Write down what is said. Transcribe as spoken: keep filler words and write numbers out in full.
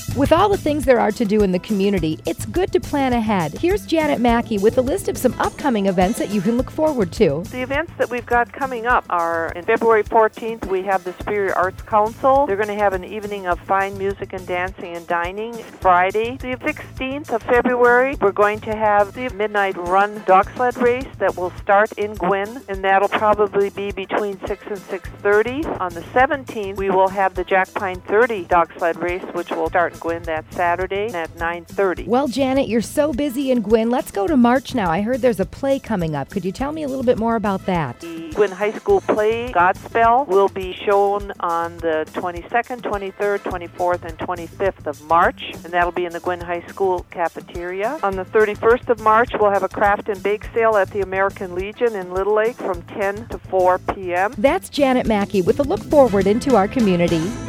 With all the things there are to do in the community, it's good to plan ahead. Here's Janet Mackey with a list of some upcoming events that you can look forward to. The events that we've got coming up are in February fourteenth, we have the Superior Arts Council. They're going to have an evening of fine music and dancing and dining. Friday, the sixteenth of February, we're going to have the Midnight Run dog sled race that will start in Gwinn, and that'll probably be between six and six thirty. On the seventeenth, we will have the Jack Pine thirty dog sled race, which will start in Gwinn that Saturday at nine thirty. Well, Janet, you're so busy in Gwinn. Let's go to March now. I heard there's a play coming up. Could you tell me a little bit more about that? The Gwinn High School play, Godspell, will be shown on the twenty-second, twenty-third, twenty-fourth, and twenty-fifth of March, and that'll be in the Gwinn High School cafeteria. On the thirty-first of March, we'll have a craft and bake sale at the American Legion in Little Lake from ten to four p.m. That's Janet Mackey with a look forward into our community.